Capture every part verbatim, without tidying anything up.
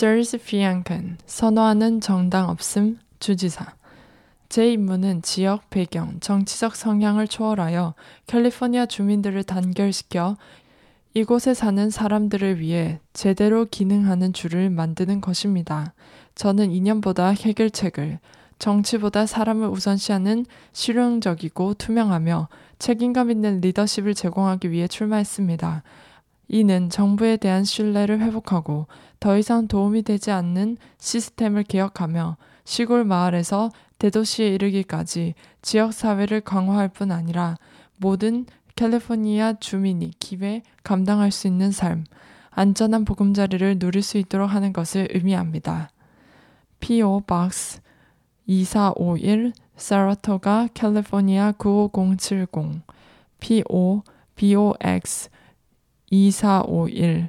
Sirs Fiancan, 선호하는 정당 없음, 주지사. 제 임무는 지역, 배경, 정치적 성향을 초월하여 캘리포니아 주민들을 단결시켜 이곳에 사는 사람들을 위해 제대로 기능하는 주를 만드는 것입니다. 저는 이념보다 해결책을, 정치보다 사람을 우선시하는 실용적이고 투명하며 책임감 있는 리더십을 제공하기 위해 출마했습니다. 이는 정부에 대한 신뢰를 회복하고 더 이상 도움이 되지 않는 시스템을 개혁하며 시골 마을에서 대도시에 이르기까지 지역사회를 강화할 뿐 아니라 모든 캘리포니아 주민이 기회 감당할 수 있는 삶, 안전한 보금자리를 누릴 수 있도록 하는 것을 의미합니다. 피오 Box 이사오일 사라토가 캘리포니아 구오공칠공 피오 보x 이사오일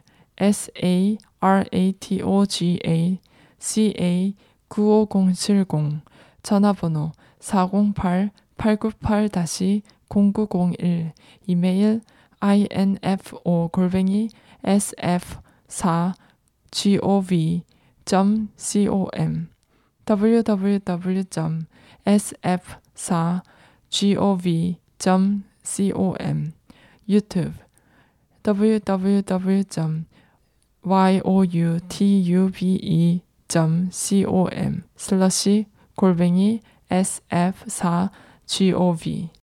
사라토가 카 구오공칠공 전화번호 사공팔 팔구팔 공구공일 이메일 인포 골뱅이 에스에프 사 gov 점 com 더블유더블유더블유 점 에스에프 사 gov 점 com 유튜브 더블유더블유더블유 점 와이오유티유비 점 com 슬러시 골뱅이 에스에프 사 gov